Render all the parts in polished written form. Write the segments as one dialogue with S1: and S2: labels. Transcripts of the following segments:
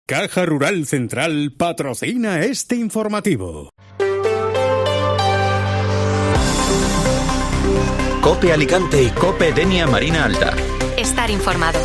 S1: Caja Rural Central patrocina este informativo.
S2: COPE Alicante y COPE Denia Marina Alta.
S3: Estar informado.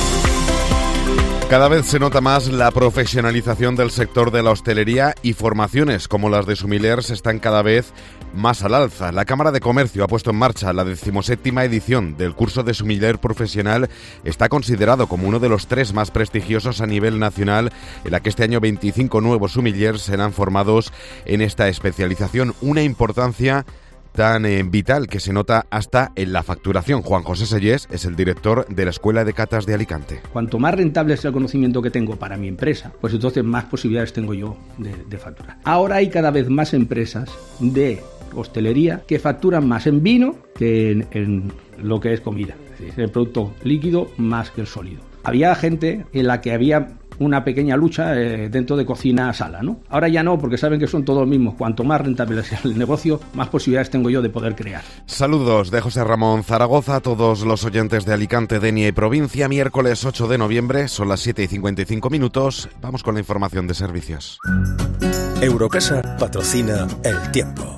S4: Cada vez se nota más la profesionalización del sector de la hostelería y formaciones como las de Sumillers están cada vez más al alza. La Cámara de Comercio ha puesto en marcha la 17ª edición del curso de Sumiller profesional. Está considerado como uno de los 3 más prestigiosos a nivel nacional, en la que este año 25 nuevos Sumillers serán formados en esta especialización. Una importancia tan vital que se nota hasta en la facturación. Juan José Sellés es el director de la Escuela de Catas de Alicante.
S5: Cuanto más rentable sea el conocimiento que tengo para mi empresa, pues entonces más posibilidades tengo yo de facturar. Ahora hay cada vez más empresas de hostelería que facturan más en vino que en lo que es comida, es decir, el producto líquido más que el sólido. Había gente en la que había una pequeña lucha dentro de cocina-sala, ¿no? Ahora ya no, porque saben que son todos mismos. Cuanto más rentable sea el negocio, más posibilidades tengo yo de poder crear.
S4: Saludos de José Ramón Zaragoza a todos los oyentes de Alicante, Denia y provincia. Miércoles 8 de noviembre, son las 7:55. Vamos con la información de servicios.
S6: Eurocasa patrocina El Tiempo.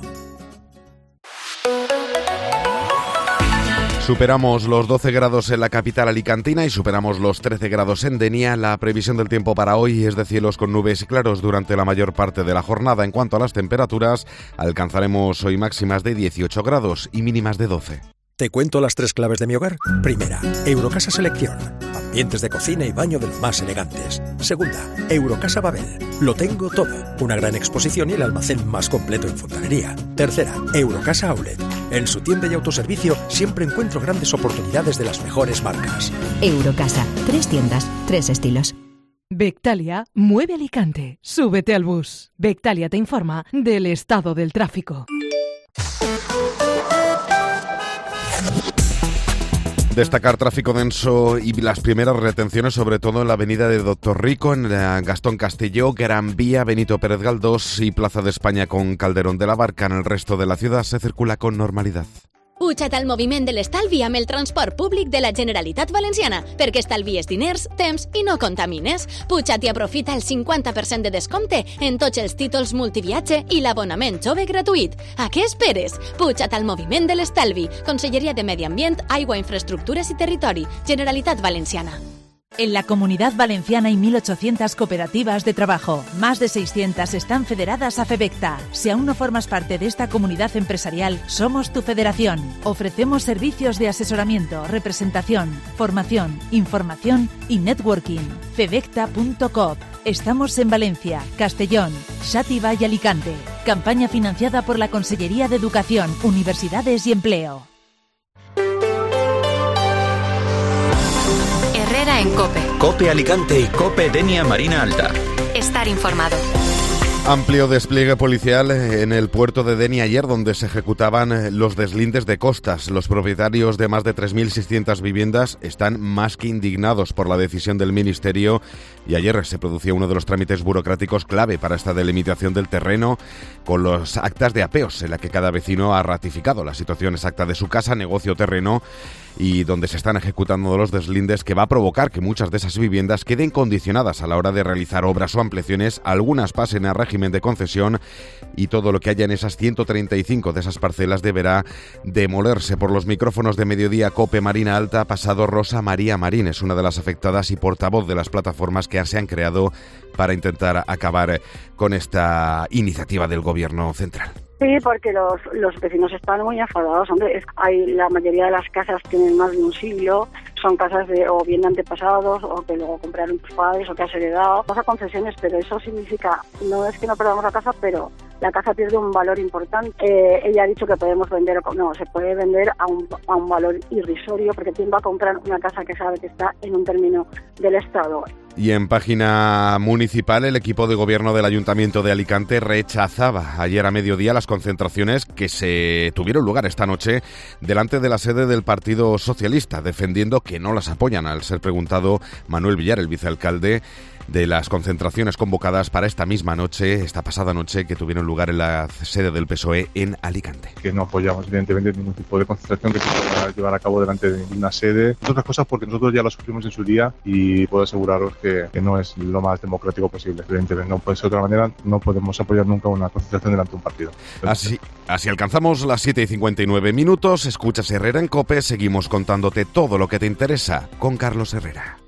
S4: Superamos los 12 grados en la capital alicantina y superamos los 13 grados en Denia. La previsión del tiempo para hoy es de cielos con nubes y claros durante la mayor parte de la jornada. En cuanto a las temperaturas, alcanzaremos hoy máximas de 18 grados y mínimas de 12.
S6: ¿Te cuento las 3 claves de mi hogar? Primera, Eurocasa Selección. Ambientes de cocina y baño de los más elegantes. Segunda, Eurocasa Babel. Lo tengo todo. Una gran exposición y el almacén más completo en fontanería. Tercera, Eurocasa Outlet. En su tienda y autoservicio siempre encuentro grandes oportunidades de las mejores marcas.
S7: Eurocasa. 3 tiendas, 3 estilos.
S8: Bectalia mueve Alicante. Súbete al bus. Bectalia te informa del estado del tráfico.
S4: Destacar tráfico denso y las primeras retenciones, sobre todo en la avenida de Doctor Rico, en la Gastón Castelló, Gran Vía, Benito Pérez Galdós y Plaza de España con Calderón de la Barca. En el resto de la ciudad se circula con normalidad.
S9: Puja't al moviment de l'estalvi amb el transport públic de la Generalitat Valenciana, perquè estalvies diners, temps i no contamines. Puja't i aprofita el 50% de descompte en tots els títols multiviatge i l'abonament jove gratuït. A què esperes? Puja't al moviment de l'estalvi. Conselleria de Medi Ambient, Aigua, Infraestructures i Territori. Generalitat Valenciana.
S7: En la Comunidad Valenciana hay 1.800 cooperativas de trabajo. Más de 600 están federadas a FEBECTA. Si aún no formas parte de esta comunidad empresarial, somos tu federación. Ofrecemos servicios de asesoramiento, representación, formación, información y networking. febecta.coop. Estamos en Valencia, Castellón, Xàtiva y Alicante. Campaña financiada por la Consellería de Educación, Universidades y Empleo.
S3: Herrera en COPE.
S2: COPE Alicante y COPE Denia Marina Alta.
S3: Estar informado.
S4: Amplio despliegue policial en el puerto de Denia ayer, donde se ejecutaban los deslindes de costas. Los propietarios de más de 3.600 viviendas están más que indignados por la decisión del Ministerio y ayer se producía uno de los trámites burocráticos clave para esta delimitación del terreno, con los actas de apeos en la que cada vecino ha ratificado la situación exacta de su casa, negocio o terreno, y donde se están ejecutando los deslindes, que va a provocar que muchas de esas viviendas queden condicionadas a la hora de realizar obras o ampliaciones, algunas pasen a régimen de concesión y todo lo que haya en esas 135 de esas parcelas deberá demolerse. Por los micrófonos de Mediodía COPE Marina Alta ha pasado Rosa María Marín, es una de las afectadas y portavoz de las plataformas que se han creado para intentar acabar con esta iniciativa del Gobierno central.
S10: Sí, porque los vecinos están muy enfadados. Hombre, la mayoría de las casas tienen más de un siglo, son casas o bien de antepasados, o que luego compraron tus padres, o que has heredado. Vamos a concesiones, pero eso significa, no es que no perdamos la casa, pero la casa pierde un valor importante. Ella ha dicho que podemos vender, no, se puede vender a un valor irrisorio, porque ¿quién va a comprar una casa que sabe que está en un término del Estado?
S4: Y en página municipal, el equipo de gobierno del Ayuntamiento de Alicante rechazaba ayer a mediodía las concentraciones que se tuvieron lugar esta noche delante de la sede del Partido Socialista, defendiendo que no las apoyan. Al ser preguntado, Manuel Villar, el vicealcalde, de las concentraciones convocadas para esta misma noche, esta pasada noche, que tuvieron lugar en la sede del PSOE en Alicante.
S11: Que no apoyamos evidentemente ningún tipo de concentración que se pueda llevar a cabo delante de una sede. Otras cosas porque nosotros ya lo sufrimos en su día y puedo aseguraros que no es lo más democrático posible. Evidentemente no puede ser de otra manera, no podemos apoyar nunca una concentración delante de un partido.
S4: Así alcanzamos las 7:59. Escuchas Herrera en COPE, seguimos contándote todo lo que te interesa con Carlos Herrera.